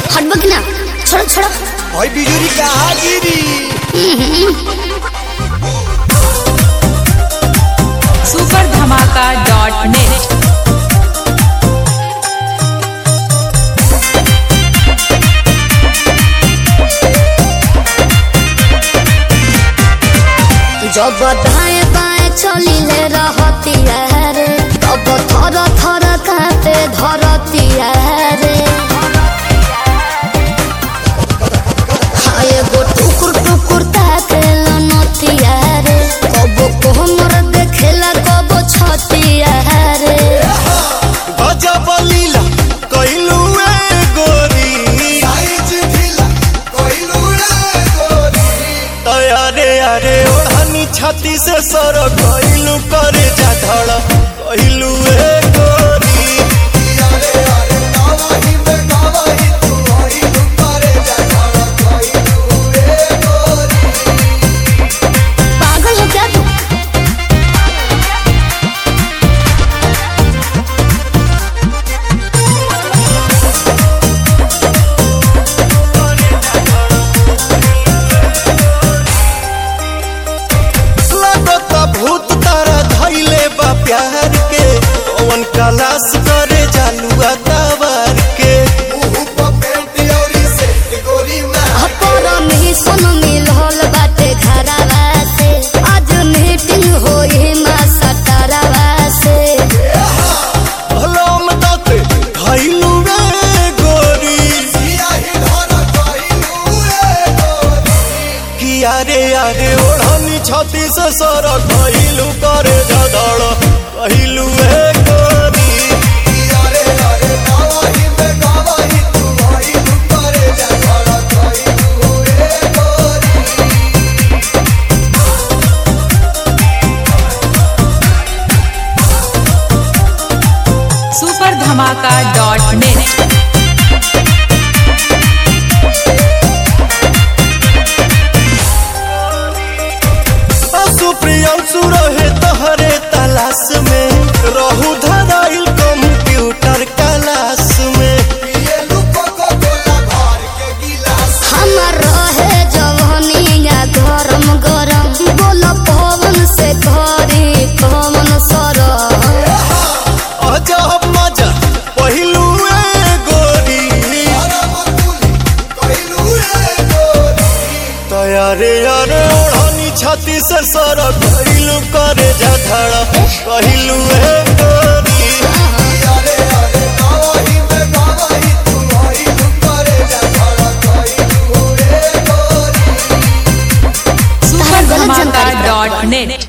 हटबक ना छोड़ो छोड़ो भाई बिजुरी कहाँ गिरी superdhamaka.net जब दाएं बाएं चलिले रहती रे तब थर थर कांपे धरती रे हाय गो टुकुर टुकुर ताके लनती रे कब कोमर देखेला कब छती रे गजब लीला कइलू ए गोरी साइज ढीला कइलू ए गोरी तयारे अरे ओढ़नी छाती से सर कइलू करे जा धड़ कइलू ए गोरी अरे अरे नवाही में नवाही तू कइलू करे जा धड़ कइलू ए गोरी पागल हो क्या तू लगता भूत तारा धइले बा प्यार के कौन कलास करे जालुआ तवार के मुंह पे पेंट औरी से गोरी में अपरा में सुन मिलल बाटे घरवा से आज मीटिंग होई मा सटरवा से हलम दाते धइलू रे गोरी सियाही धर कइलू रे गोरी किया रे यारे ओढ़नी छाती से सर कइलू करे जा धड़ कइलू रे गोरी किया रे यारे नवाही में नवाही तू कइलू करे जा धड़ कइलू रे गोरी superdhamaka.net सुप्रियांशु रहे तहरे तलाश में रहू धराइल कंप्यूटर क्लास में हमर रहे जवनिया गरम गरम बोल पवन से घरी कमन सर अजब मजा पहिलू ए गोरी तयारे यारे ओढ़नी छाती से सर कइलू करे जा धड़ कइलू ए गोरी अरे अरे नवाही में नवाही तू कइलू करे जा धड़ कइलू ए गोरी superdhamaka.net